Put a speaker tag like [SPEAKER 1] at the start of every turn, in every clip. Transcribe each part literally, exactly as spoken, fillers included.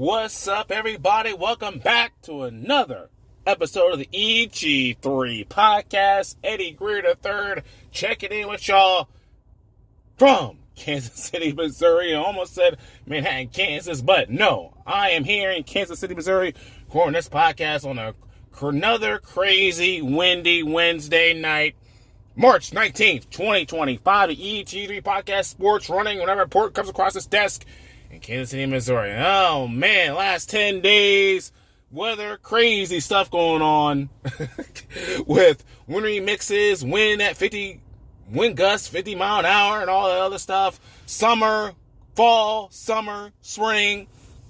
[SPEAKER 1] What's up, everybody? Welcome back to another episode of the E G three podcast. Eddie Greer the third checking in with y'all from Kansas City, Missouri. I almost said Manhattan, Kansas, but no, I am here in Kansas City, Missouri, recording this podcast on a, another crazy, windy Wednesday night, March nineteenth, twenty twenty-five. The E G three podcast, sports running, whenever a report comes across this desk in Kansas City, Missouri. Oh, man, last ten days, weather, crazy stuff going on with wintry mixes, wind at fifty, wind gusts, fifty mile an hour, and all that other stuff. Summer, fall, summer, spring.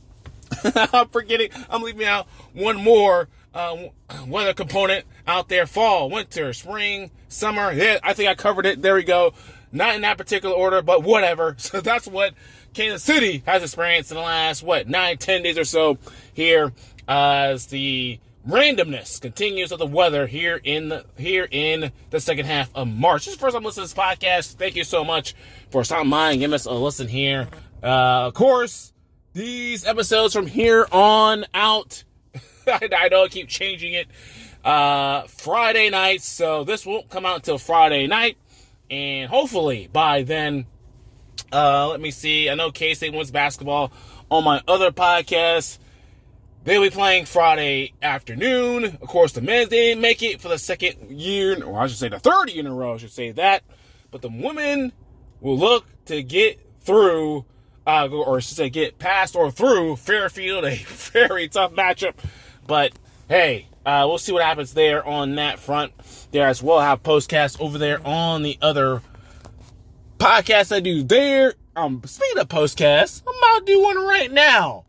[SPEAKER 1] I'm forgetting, I'm leaving out one more uh, weather component out there. Fall, winter, spring, summer. Yeah, I think I covered it. There we go. Not in that particular order, but whatever. So that's what Kansas City has experienced in the last, what, nine, ten days or so here uh, as the randomness continues of the weather here in the here in the second half of March. This is the first time listening to this podcast. Thank you so much for stopping by and giving us a listen here. Uh, of course, these episodes from here on out, I, I know I keep changing it, uh, Friday nights, so this won't come out until Friday night. And hopefully by then, uh, let me see. I know K-State wins basketball on my other podcast. They'll be playing Friday afternoon. Of course, the men's didn't make it for the second year, or I should say the third year in a row, I should say that. But the women will look to get through, uh, or I should say get past or through Fairfield, a very tough matchup. But hey, uh, we'll see what happens there on that front. There as well. I have postcasts over there on the other podcasts I do there. Um, speaking of postcasts, I'm about to do one right now.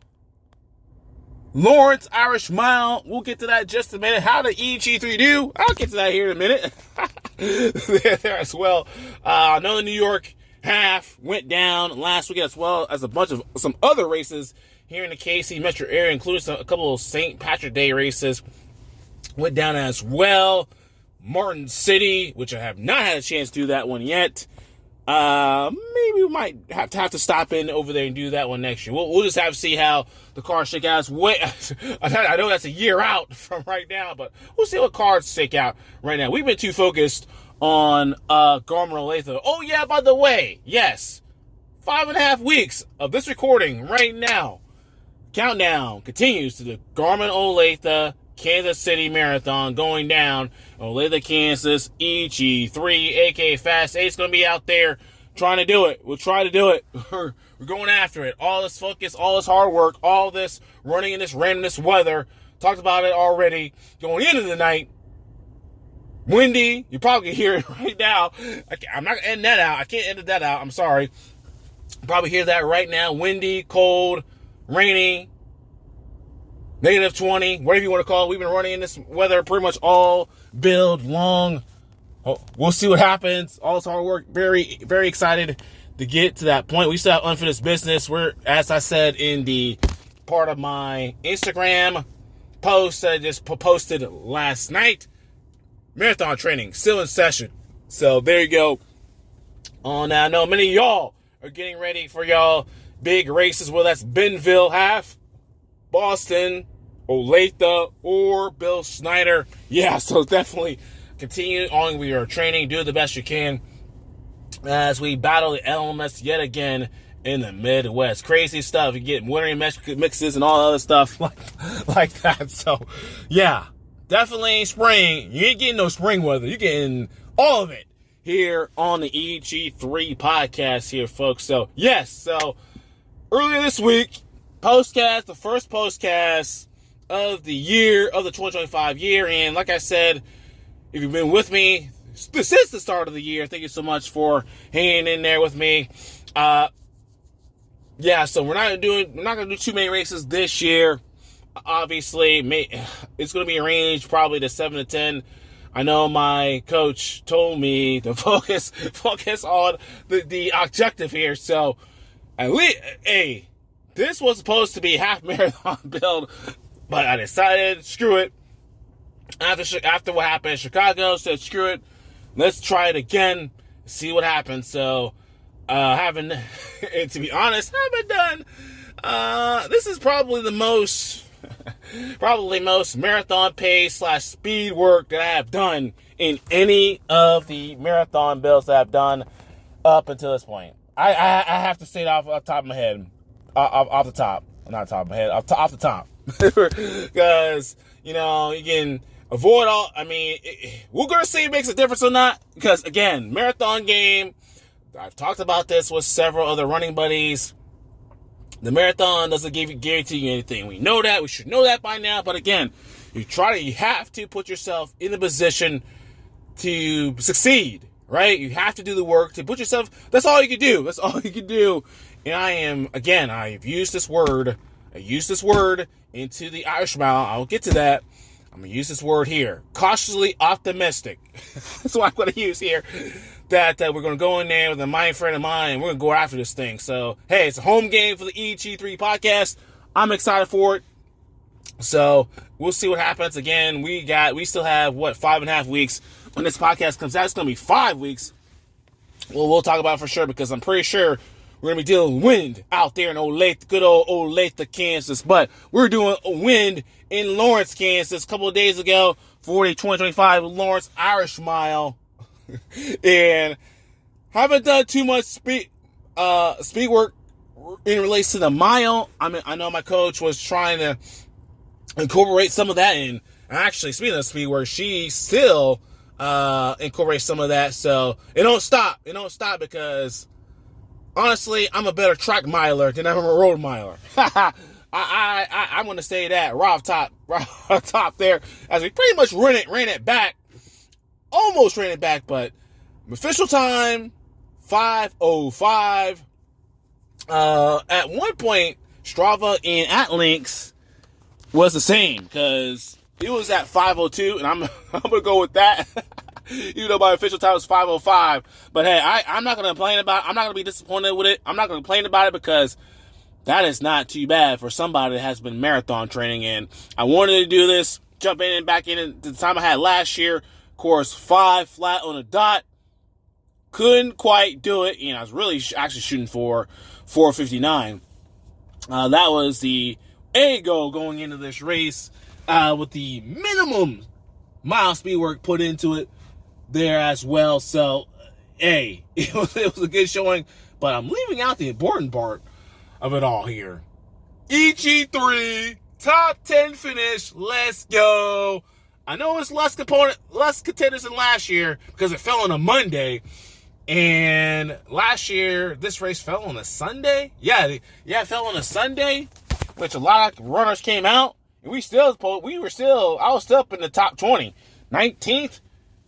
[SPEAKER 1] Lawrence Irish Mile. We'll get to that in just a minute. How did E G three do? I'll get to that here in a minute. there, there as well. Uh, I know the New York half went down last weekend, as well as a bunch of some other races here in the K C metro area, including some, a couple of Saint Patrick's Day races went down as well. Martin City, which I have not had a chance to do that one yet. Uh, maybe we might have to have to stop in over there and do that one next year. We'll, we'll just have to see how the cars shake out. Wait, I know that's a year out from right now, but we'll see what cars shake out right now. We've been too focused on uh, Garmin-Olathe. Oh, yeah, by the way, yes, five and a half weeks of this recording right now. Countdown continues to the Garmin-Olathe Kansas City Marathon going down. Olathe, Kansas, E G three, aka Fast eight's going to be out there trying to do it. We'll try to do it. We're going after it. All this focus, all this hard work, all this running in this randomness weather. Talked about it already. Going into the night. Windy. You probably can hear it right now. I'm not going to end that out. I can't edit that out. I'm sorry. You probably hear that right now. Windy, cold, rainy. Negative twenty, whatever you want to call it. We've been running in this weather pretty much all build long. Oh, we'll see what happens. All this hard work. Very, very excited to get to that point. We still have unfinished business. We're, as I said in the part of my Instagram post that I just posted last night, marathon training still in session. So there you go. On that, I know many of y'all are getting ready for y'all big races. Well, that's Bentonville half, Boston, Olathe, or Bill Snyder. Yeah, so definitely continue on with your training. Do the best you can as we battle the elements yet again in the Midwest. Crazy stuff. You get wintry mixes and all other stuff like, like that. So, yeah, definitely spring. You ain't getting no spring weather. You're getting all of it here on the E G three podcast here, folks. So, yes, so earlier this week, postcast, the first postcast of the year, of the twenty twenty-five year. And like I said, if you've been with me since the start of the year, thank you so much for hanging in there with me. Uh, yeah, so we're not doing, we're not going to do too many races this year. Obviously, may, it's going to be arranged probably to seven to ten. I know my coach told me to focus, focus on the, the objective here. So, at least, hey, this was supposed to be a half marathon build, but I decided, screw it. After after what happened in Chicago, said, screw it. Let's try it again, see what happens. So, uh, haven't, and to be honest, haven't done Uh, this is probably the most, probably most marathon pace slash speed work that I have done in any of the marathon builds that I've done up until this point. I I, I have to say it off, off the top of my head, off, off the top, not top of my head, off, to, off the top, because you know you can avoid all. I mean, it, we're gonna see if it makes a difference or not, because again, marathon game. I've talked about this with several other running buddies. The marathon doesn't give you, guarantee you anything. We know that. We should know that by now. But again, you try to, you have to put yourself in the position to succeed, right? You have to do the work to put yourself. That's all you can do. That's all you can do. And I am, again, I've used this word. I used this word into the Irish Mile. I'll get to that. I'm going to use this word here. Cautiously optimistic. That's what I'm going to use here. That uh, we're going to go in there with a mind friend of mine, and we're going to go after this thing. So, hey, it's a home game for the E G three podcast. I'm excited for it. So, we'll see what happens. Again, we got, we still have, what, five and a half weeks when this podcast comes out. It's going to be five weeks. Well, we'll talk about it for sure, because I'm pretty sure we're going to be dealing with wind out there in Olathe, good old Olathe, Kansas. But we're doing a wind in Lawrence, Kansas, a couple of days ago for the twenty twenty-five Lawrence Irish Mile. And haven't done too much speed uh, speed work in relation to the mile. I mean, I know my coach was trying to incorporate some of that in. Actually, speaking of speed work, she still uh, incorporates some of that. So it don't stop. It don't stop because honestly, I'm a better track miler than I'm a road miler. I, I, I, I'm going to say that right off top, right off top there, as we pretty much ran it, ran it back. Almost ran it back, but official time, five oh five. Uh, at one point, Strava and Atlinks was the same, because it was at five oh two, and I'm I'm going to go with that. Even though my official time was five oh five. But hey, I, I'm not going to complain about it. I'm not going to be disappointed with it. I'm not going to complain about it, because that is not too bad for somebody that has been marathon training. And I wanted to do this, jump in and back in at the time I had last year. Course five flat on a dot. Couldn't quite do it. You know, I was really sh- actually shooting for four fifty-nine. Uh, that was the A goal going into this race uh, with the minimum mile speed work put into it there as well. So, A, it was, it was a good showing, but I'm leaving out the important part of it all here. E G three, top ten finish. Let's go. I know it's less component, less contenders than last year because it fell on a Monday, and last year this race fell on a Sunday. Yeah, yeah, it fell on a Sunday, which a lot of runners came out, and we still, we were still, I was still up in the top twenty, nineteenth.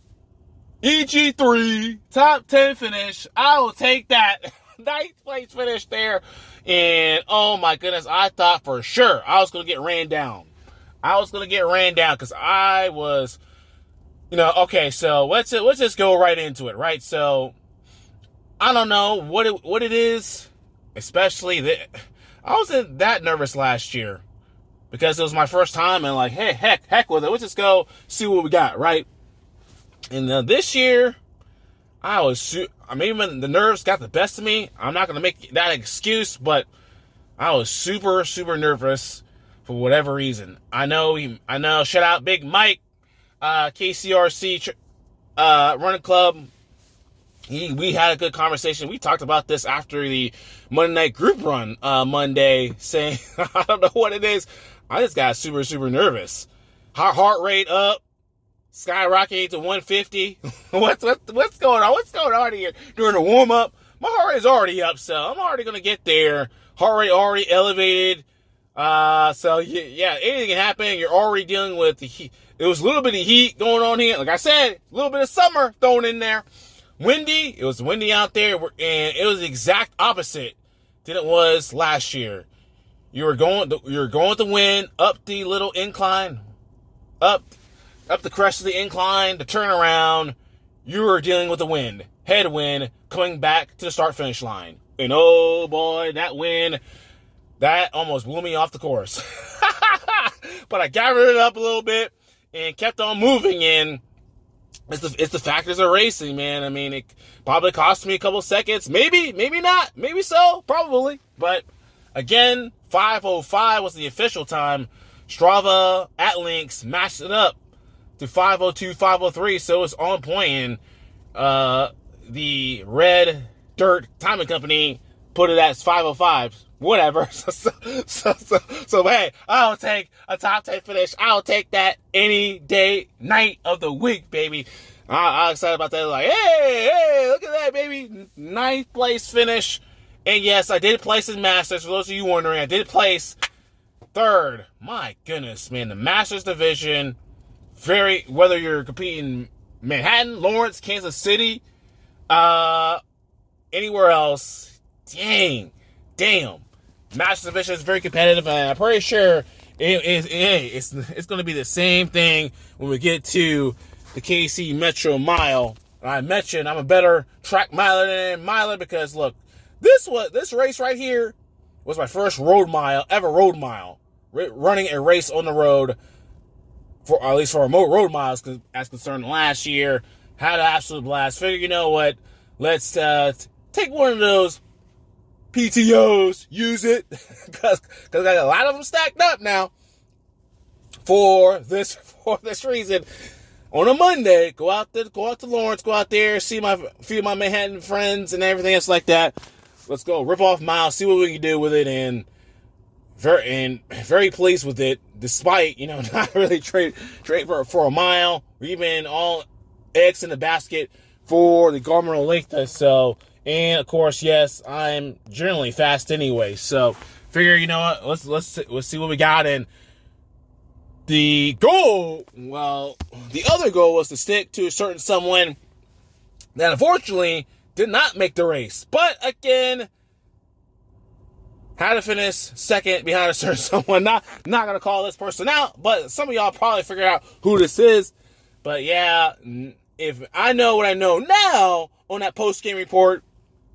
[SPEAKER 1] E G three top ten finish. I will take that. Ninth place finish there, and oh my goodness, I thought for sure I was gonna get ran down. I was going to get ran down because I was, you know, okay, so let's, let's just go right into it, right? So, I don't know what it, what it is, especially that I wasn't that nervous last year because it was my first time and like, hey, heck, heck with it. Let's just go see what we got, right? And uh, this year, I was, I mean, even the nerves got the best of me. I'm not going to make that excuse, but I was super, super nervous. For whatever reason. I know, he, I know, shout out Big Mike, uh, K C R C, uh, running club. He, we had a good conversation. We talked about this after the Monday night group run, uh, Monday, saying, I don't know what it is. I just got super, super nervous. Heart, heart rate up, skyrocketing to one fifty. what's, what's, what's going on? What's going on here during the warm up? My heart rate is already up, so I'm already going to get there. Heart rate already elevated. Uh, so yeah, anything can happen. You're already dealing with the heat. It was a little bit of heat going on here. Like I said, a little bit of summer thrown in there. Windy. It was windy out there, and it was the exact opposite than it was last year. You were going, you were going with the wind up the little incline, up, up the crest of the incline, the turnaround. You were dealing with the wind, headwind, coming back to the start finish line. And oh boy, that wind. That almost blew me off the course. But I gathered it up a little bit and kept on moving. And it's the, it's the factors of racing, man. I mean, it probably cost me a couple seconds. Maybe, maybe not. Maybe so. Probably. But again, five oh five was the official time. Strava at links matched it up to five oh two, five oh three, so it's on point. And uh, the Red Dirt Timing Company put it as five oh five. Whatever. So, so, so, so, so, hey, I'll take a top ten finish. I'll take that any day, night of the week, baby. I, I'm excited about that. Like, hey, hey, look at that, baby. Ninth place finish. And yes, I did place in Masters. For those of you wondering, I did place third. My goodness, man. The Masters division, very, whether you're competing Manhattan, Lawrence, Kansas City, uh, anywhere else, dang, damn. Masters division is very competitive, and I'm pretty sure it, it, it, it's, it's going to be the same thing when we get to the K C Metro Mile. I mentioned I'm a better track miler than miler because, look, this was, this race right here was my first road mile, ever road mile. R- running a race on the road, for or at least for remote road miles, as concerned last year. Had an absolute blast. Figure, you know what? Let's uh, take one of those P T Os, use it, because I got a lot of them stacked up now for this for this reason. On a Monday, go out there, go out to Lawrence, go out there, see my few of my Manhattan friends and everything else like that. Let's go rip off miles, see what we can do with it, and very and very pleased with it, despite, you know, not really trade trade for for a mile or even all eggs in the basket for the Garmin Olympia. So. And of course, yes, I'm generally fast anyway. So figure, you know what? Let's let's let's see what we got. And the goal, well, the other goal was to stick to a certain someone that unfortunately did not make the race. But again, had to finish second behind a certain someone. Not not gonna call this person out, but some of y'all probably figured out who this is. But yeah, if I know what I know now on that post game report.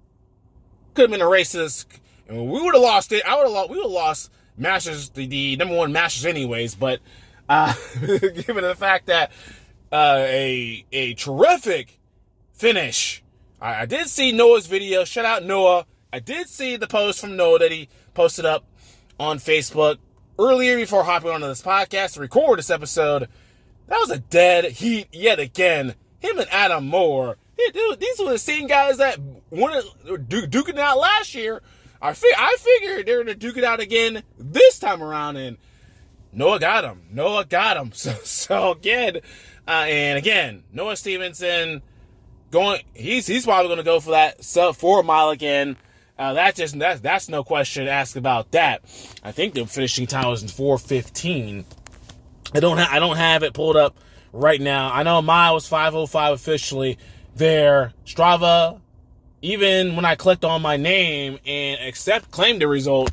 [SPEAKER 1] Could have been a racist, and we would have lost it. I would have lost. We would have lost Masters, the, the number one Masters, anyways. But uh, given the fact that uh, a a terrific finish, I, I did see Noah's video. Shout out Noah. I did see the post from Noah that he posted up on Facebook earlier before hopping onto this podcast to record this episode. That was a dead heat yet again. Him and Adam Moore. Hey, dude, these were the same guys that wanted du- duke it out last year. I, fi- I figured they were going to duke it out again this time around, and Noah got him. Noah got him. So, so again, uh, and again, Noah Stevenson going. He's he's probably going to go for that sub four mile again. Uh, that just that's that's no question asked about that. I think the finishing time was in four fifteen. I don't ha- I don't have it pulled up right now. I know mile was five oh five officially. There, Strava, even when I clicked on my name and accept claim the result,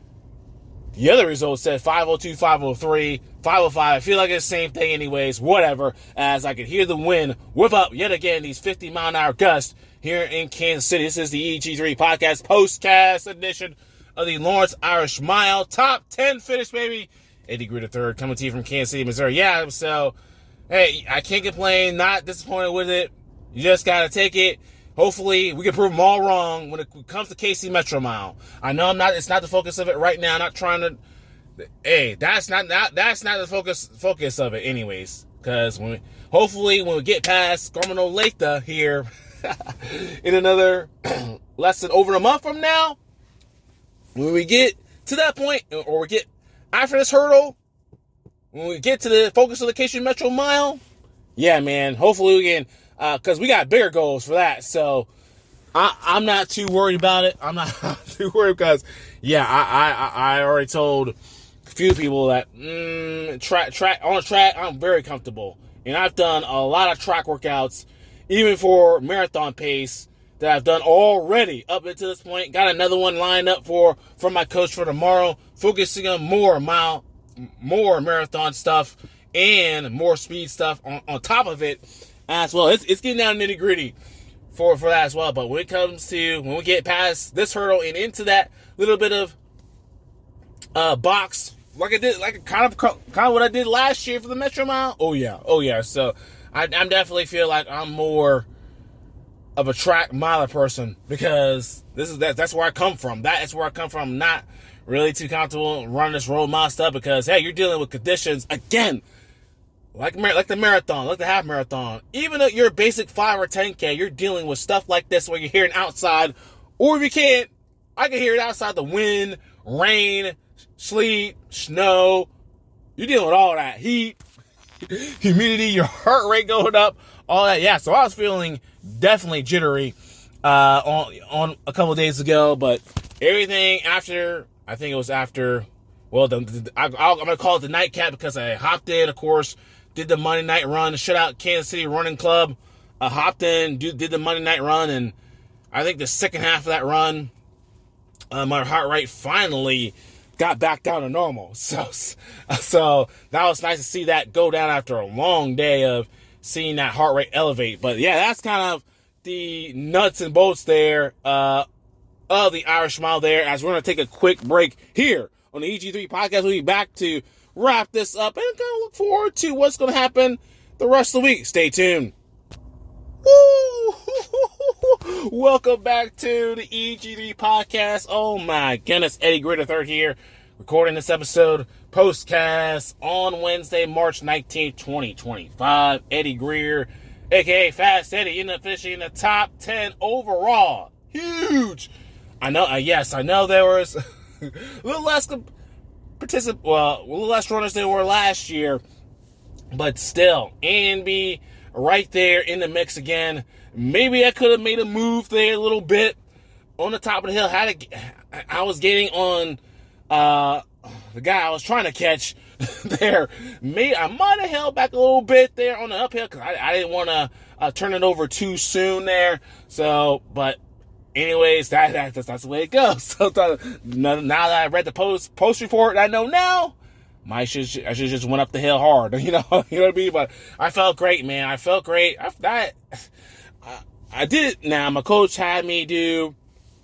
[SPEAKER 1] the other result said five oh two, five oh three, five oh five. I feel like it's the same thing anyways, whatever, as I could hear the wind whip up yet again these fifty mile an hour gusts here in Kansas City. This is the E G three Podcast postcast edition of the Lawrence Irish Mile. Top ten finish, baby. Eddie Gritter third, coming to you from Kansas City, Missouri. Yeah, so, hey, I can't complain, not disappointed with it. You just got to take it. Hopefully, we can prove them all wrong when it comes to K C Metro Mile. I know I'm not. It's not the focus of it right now. I'm not trying to. Hey, that's not, not that's not the focus focus of it, anyways. Because when we, hopefully, when we get past Garmin Olympia here in another less than over a month from now, when we get to that point, or we get after this hurdle, when we get to the focus of the K C Metro Mile, yeah, man. Hopefully, we can. Because uh, we got bigger goals for that. So I, I'm not too worried about it. I'm not too worried because, yeah, I, I, I already told a few people that mm, track, track, on track, I'm very comfortable. And I've done a lot of track workouts, even for marathon pace, that I've done already up until this point. Got another one lined up for from my coach for tomorrow, focusing on more mile, more marathon stuff and more speed stuff on, on top of it. As well, it's it's getting down nitty gritty for for that as well. But when it comes to when we get past this hurdle and into that little bit of uh box, like I did, like kind of kind of what I did last year for the Metro Mile. Oh yeah, oh yeah. So I I'm definitely feel like I'm more of a track miler person because this is that that's where I come from. That is where I come from. Not really too comfortable running this road mile stuff because, hey, you're dealing with conditions, again, like like the marathon, like the half marathon. Even at your basic five or ten K, you're dealing with stuff like this where you're hearing outside, or if you can't, I can hear it outside, the wind, rain, sleet, snow. You're dealing with all that heat, humidity, your heart rate going up, all that. Yeah, so I was feeling definitely jittery uh, on on a couple of days ago, but everything after, I think it was after, well, the, the, I, I'm going to call it the nightcap because I hopped in, of course, did the Monday night run, shut out Kansas City Running Club, I hopped in, do, did the Monday night run, and I think the second half of that run, uh, my heart rate finally got back down to normal. So, so that was nice to see that go down after a long day of seeing that heart rate elevate. But yeah, that's kind of the nuts and bolts there uh, of the Irish Mile there. As we're going to take a quick break here on the E G three podcast, we'll be back to wrap this up and kind of look forward to what's going to happen the rest of the week. Stay tuned. Woo! Welcome back to the E G three podcast. Oh my goodness, Eddie Greer the third here, recording this episode postcast on Wednesday, March nineteenth, twenty twenty-five. Eddie Greer, aka Fast Eddie, ended up finishing in the top ten overall. Huge. I know. Uh, yes, I know there was a little less particip- well, a little less runners than were last year, but still, A and B right there in the mix again. Maybe I could have made a move there a little bit on the top of the hill. Had to, I was getting on uh, the guy I was trying to catch there. Maybe I might have held back a little bit there on the uphill because I, I didn't want to uh, turn it over too soon there. So, but anyways, that, that that's, that's the way it goes. So now that I read the post post report, I know now. My should I should just went up the hill hard, you know, you know what I mean. But I felt great, man. I felt great. I, that I, I did. Now my coach had me do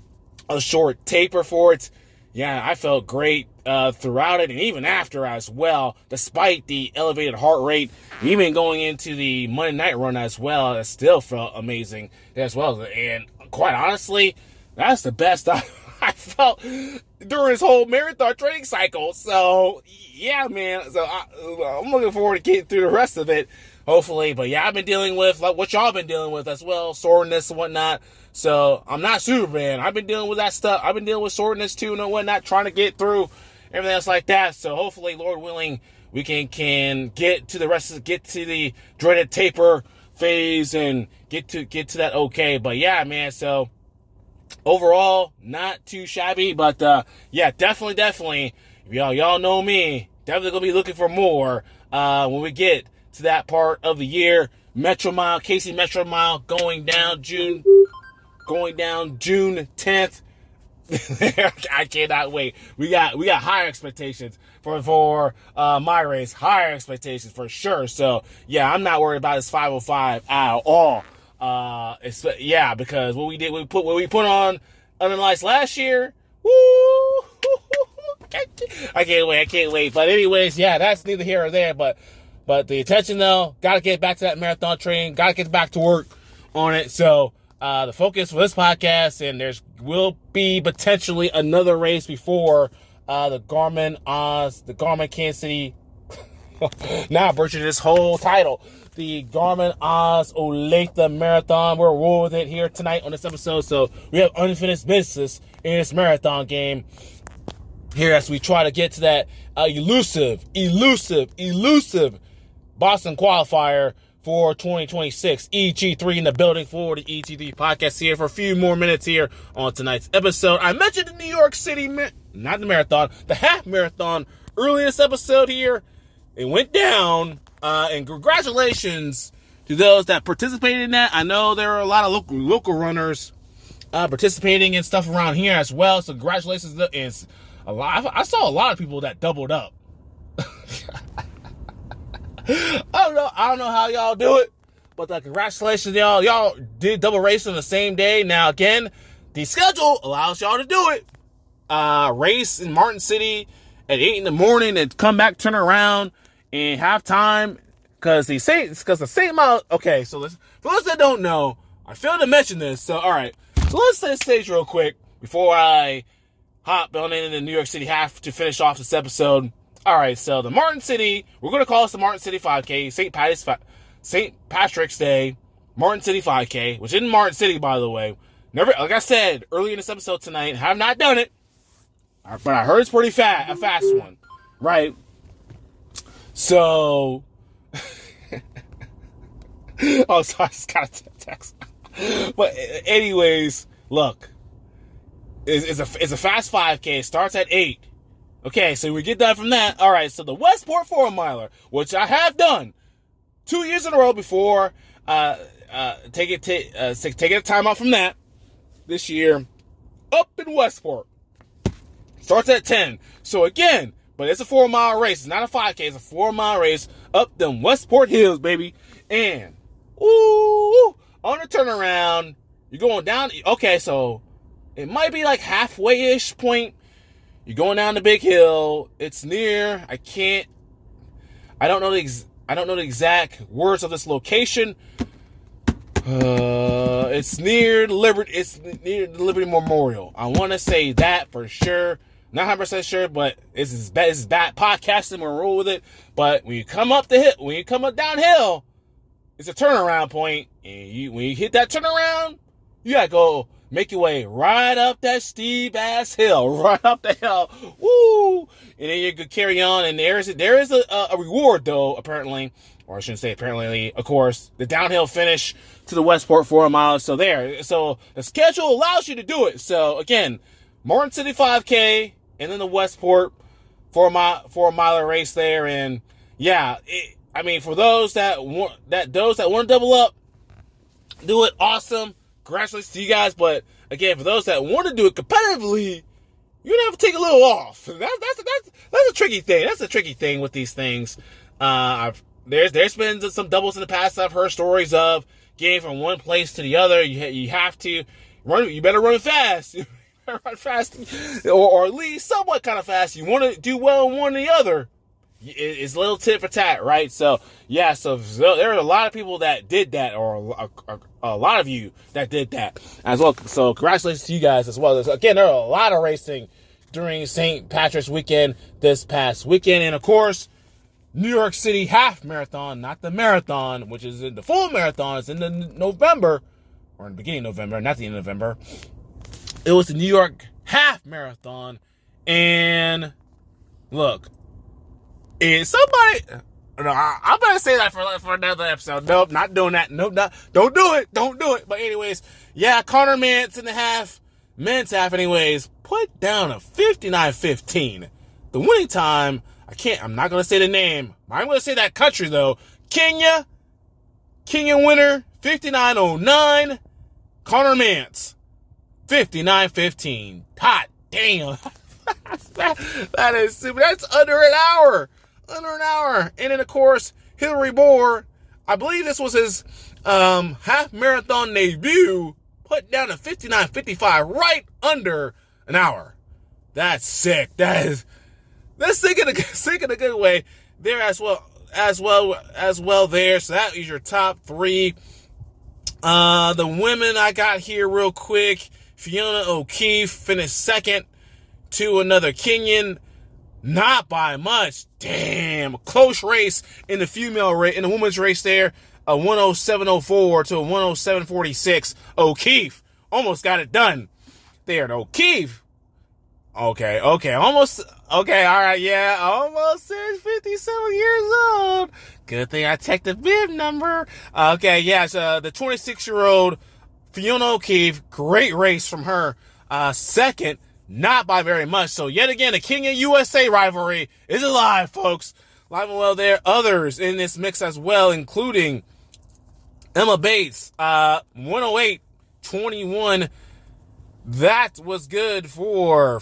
[SPEAKER 1] a short taper for it. Yeah, I felt great uh, throughout it, and even after as well. Despite the elevated heart rate, even going into the Monday night run as well, it still felt amazing as well. And quite honestly, that's the best I. I felt during this whole marathon training cycle. So, yeah, man. So, I, I'm looking forward to getting through the rest of it, hopefully. But, yeah, I've been dealing with, like, what y'all been dealing with as well, soreness and whatnot. So, I'm not Superman. I've been dealing with that stuff. I've been dealing with soreness, too, and whatnot, trying to get through everything else like that. So, hopefully, Lord willing, we can, can get to the rest of, get to the dreaded taper phase and get to, get to that okay. But, yeah, man, so overall, not too shabby, but uh, yeah, definitely, definitely, y'all, y'all know me, definitely gonna be looking for more uh, when we get to that part of the year. Metro Mile, K C Metro Mile, going down June, going down June tenth. I cannot wait. We got we got higher expectations for for uh, my race, higher expectations for sure. So yeah, I'm not worried about this five oh five at all. Uh, it's, yeah, because what we did, we put what we put on Unanalyzed last year. Woo! I can't wait. I can't wait. But anyways, yeah, that's neither here or there. But but the attention though, got to get back to that marathon training. Got to get back to work on it. So uh, the focus for this podcast, and there's will be potentially another race before uh, the Garmin Oz, the Garmin Kansas City. Now, virtually this whole title. The Garmin Oz Olathe Marathon. We're rolling with it here tonight on this episode. So we have unfinished business in this marathon game here as we try to get to that uh, elusive, elusive, elusive Boston qualifier for twenty twenty-six. E G three in the building for the E G three podcast here for a few more minutes here on tonight's episode. I mentioned the New York City, not the marathon, the half marathon earlier this episode here. It went down. Uh, and congratulations to those that participated in that. I know there are a lot of local, local runners uh, participating in stuff around here as well. So congratulations. It's a lot. I saw a lot of people that doubled up. I don't know. I don't know how y'all do it, but uh, congratulations, y'all. Y'all did double race on the same day. Now, again, the schedule allows y'all to do it. Uh, race in Martin City at eight in the morning and come back, turn around. And half time, because the same, because the same amount. Okay, so let's, for those that don't know, I failed to mention this. So, all right, so let's set the stage real quick before I hop on in the New York City half to finish off this episode. All right, so the Martin City, we're going to call this the Martin City five K, Saint Patty's, Saint Patrick's Day, Martin City five K, which isn't Martin City, by the way. Never, like I said earlier in this episode tonight, have not done it, but I heard it's pretty fast, a fast one, right? So, oh, so I just got a text. But anyways, look, it's, it's a it's a fast five K. It starts at eight. Okay, so we get that from that. All right, so the Westport four miler, which I have done two years in a row before, uh, uh, take it t- uh, taking a time out from that this year, up in Westport, starts at ten. So again, but it's a four mile race. It's not a five K. It's a four mile race up them Westport hills, baby. And ooh, on the turnaround, you're going down. Okay, so it might be like halfway-ish point. You're going down the big hill. It's near. I can't. I don't know the. Ex, I don't know the exact words of this location. Uh, it's near Liberty. It's near the Liberty Memorial. I want to say that for sure. Not one hundred percent sure, but this is bad. This is bad podcasting. We'll roll with it. But when you come up the hill, when you come up downhill, it's a turnaround point, and you when you hit that turnaround, you gotta go. Make your way right up that steep ass hill, right up the hill, woo! And then you could carry on. And there is a, there is a, a reward though, apparently, or I shouldn't say apparently. Of course, the downhill finish to the Westport four miles. So there, so the schedule allows you to do it. So again, Martin City five K, and then the Westport four mile four miler race there. And yeah, it, I mean, for those that want that those that want to double up, do it. Awesome. Congratulations to you guys, but again, for those that want to do it competitively, you're gonna have to take a little off. That's that's that's that's a tricky thing. That's a tricky thing with these things. Uh, I've, there's there's been some doubles in the past I've heard stories of getting from one place to the other. You you have to run. You better run fast. You better run fast, or, or at least somewhat kind of fast. You want to do well in one or the other. It's a little tit for tat, right? So, yeah, so, so there are a lot of people that did that, or a, a, a lot of you that did that as well. So, congratulations to you guys as well. Again, there are a lot of racing during Saint Patrick's weekend this past weekend. And, of course, New York City half marathon, not the marathon, which is in the full marathon. It's in the November, or in the beginning of November, not the end of November. It was the New York half marathon. And, look. Is somebody? No, I, I'm gonna say that for for another episode. Nope, not doing that. Nope, not. Don't do it. Don't do it. But anyways, yeah, Conor Mantz in the half, men's half. Anyways, put down a fifty-nine fifteen. The winning time. I can't. I'm not gonna say the name. I'm gonna say that country though. Kenya, Kenya winner fifty-nine oh nine. Conor Mantz, fifty-nine fifteen. Hot damn. that, that is super. That's under an hour. Under an hour. And then, of course, Hillary Moore, I believe this was his um, half marathon debut, put down a fifty-nine fifty-five right under an hour. That's sick. That is, that's sick in a, sick in a good way there as well, as well, as well there. So that is your top three. Uh, the women I got here real quick. Fiona O'Keefe finished second to another Kenyan. Not by much. Damn. Close race in the female race, in the women's race there. A one oh seven oh four to a one oh seven forty-six. O'Keefe almost got it done there. O'Keefe. Okay, okay. Almost. Okay, all right. Yeah, almost fifty-seven years old. Good thing I checked the bib number. Okay, yeah. So the twenty-six-year-old Fiona O'Keefe. Great race from her. Uh, second. Not by very much. So yet again, the Kenya U S A rivalry is alive, folks. Live and well there. Others in this mix as well, including Emma Bates, uh, one oh eight twenty-one. That was good for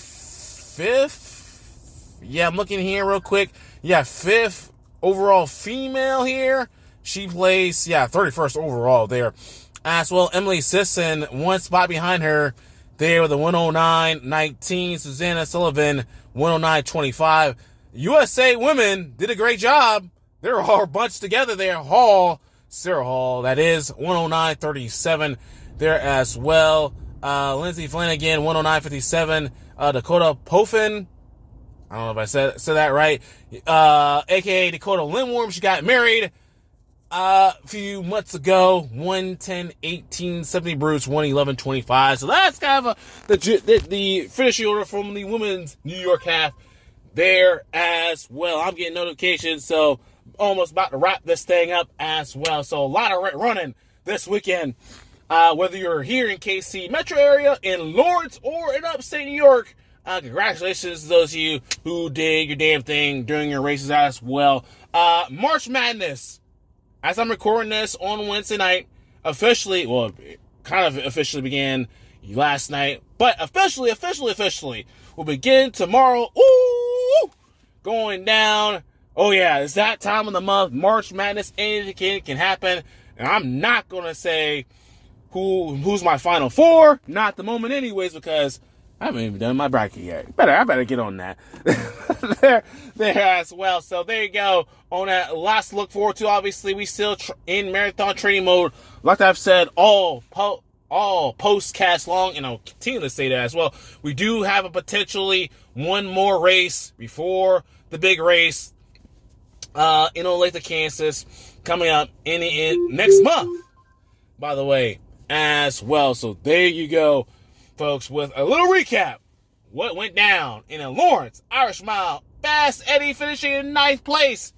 [SPEAKER 1] fifth. Yeah, I'm looking here real quick. Yeah, fifth overall female here. She placed, yeah, thirty-first overall there. As well, Emily Sisson, one spot behind her. There with a one oh nine nineteen. Susanna Sullivan, one oh nine twenty-five. U S A women did a great job. They're all bunched together there. Hall, Sarah Hall, that is, one oh nine thirty-seven there as well. Uh, Lindsey Flanagan, one oh nine fifty-seven. Uh, Dakota Poffin, I don't know if I said, said that right. Uh, A K A Dakota Lindworm, she got married uh, a few months ago. one ten eighteen. Stephanie Bruce, one eleven twenty-five. So that's kind of a, the, the, the finishing order from the women's New York half there as well. I'm getting notifications, so almost about to wrap this thing up as well. So a lot of running this weekend. Uh, whether you're here in K C metro area, in Lawrence, or in upstate New York, uh, congratulations to those of you who did your damn thing during your races as well. Uh, March Madness, as I'm recording this on Wednesday night, officially, well, it kind of officially began last night, but officially, officially, officially will begin tomorrow. Ooh, going down. Oh yeah, it's that time of the month, March Madness. Anything can happen, and I'm not gonna say Who who's my final four? Not the moment anyways, because I haven't even done my bracket yet. Better I better get on that. there, there as well. So there you go. On that, lots to look forward to. Obviously, we still tr- in marathon training mode. Like I've said, all po- all post-cast long, and I'll continue to say that as well. We do have a potentially one more race before the big race uh, in Olathe, Kansas, coming up in the in next month. By the way, as well. So there you go, folks, with a little recap. What went down in a Lawrence Irish Mile Fast Eddie finishing in ninth place.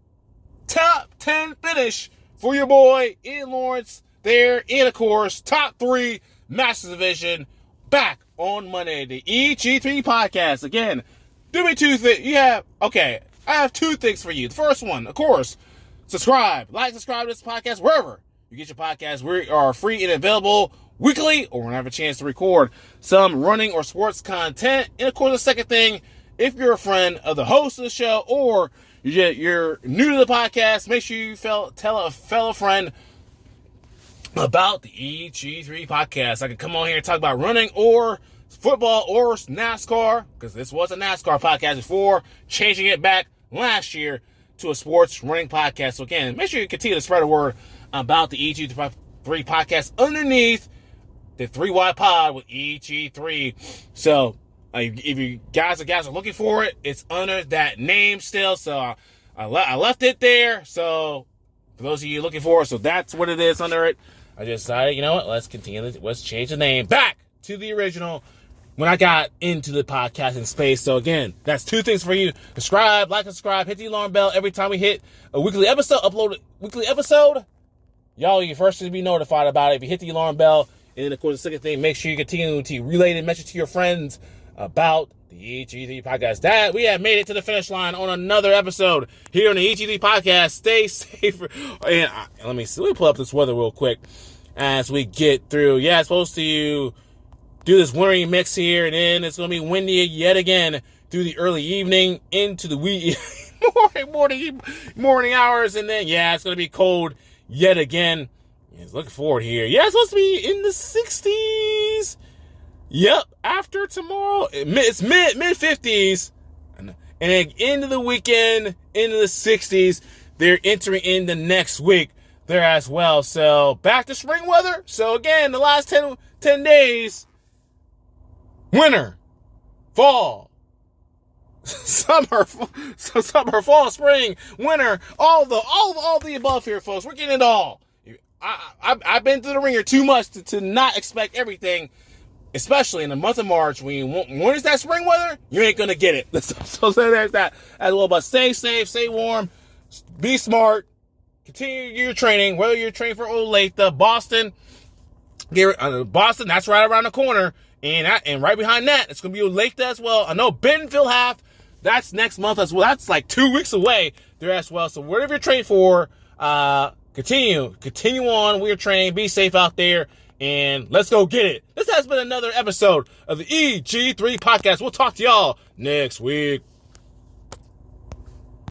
[SPEAKER 1] Top ten finish for your boy in Lawrence. There in, of course, top three Masters Division. Back on Monday, the E G three podcast. Again, do me two things. You have, okay, I have two things for you. The first one, of course, subscribe. Like, subscribe to this podcast wherever you get your podcasts. We are free and available weekly, or whenever a chance to record some running or sports content. And of course, the second thing, if you're a friend of the host of the show, or you're new to the podcast, make sure you tell a fellow friend about the E G three podcast. I can come on here and talk about running or football or NASCAR, because this was a NASCAR podcast before changing it back last year to a sports running podcast. So again, make sure you continue to spread the word about the E G three podcast underneath the three Y pod with E G three. So uh, if you guys or guys are looking for it, it's under that name still. So uh, I, le- I left it there. So for those of you looking for it, so that's what it is under it. I just decided, you know what, let's continue. Let's change the name back to the original when I got into the podcasting space. So again, that's two things for you. Subscribe, like, subscribe, hit the alarm bell every time we hit a weekly episode, upload a weekly episode. Y'all, you're first to be notified about it. If you hit the alarm bell, and then, of course, the second thing, make sure you continue to relay the message to your friends about the E G three podcast. That we have made it to the finish line on another episode here on the E G three podcast. Stay safe. And uh, let me see, let me pull up this weather real quick as we get through. Yeah, it's supposed to do this wintry mix here, and then it's going to be windy yet again through the early evening into the wee morning, morning, morning hours, and then, yeah, it's going to be cold yet again. Yeah, looking forward here. Yeah, it's supposed to be in the sixties. Yep, after tomorrow, it's mid mid fifties, and then into the weekend, into the sixties. They're entering in the next week there as well. So back to spring weather. So again, the last ten, ten days, winter, fall, summer, so summer, fall, spring, winter, all the all all the above here, folks. We're getting it all. I, I I've been through the ringer too much to, to not expect everything. Especially in the month of March, when you want, when it's that spring weather, you ain't gonna get it. So, so there's that as well. But stay safe, stay warm, be smart, continue your training. Whether you're training for Olathe, Boston, uh, Boston, that's right around the corner, and I, and right behind that, it's gonna be Olathe as well. I know Bentonville half, that's next month as well. That's like two weeks away there as well. So whatever you're training for, uh, continue, continue on with your training. Be safe out there. And let's go get it. This has been another episode of the E G three podcast. We'll talk to y'all next week.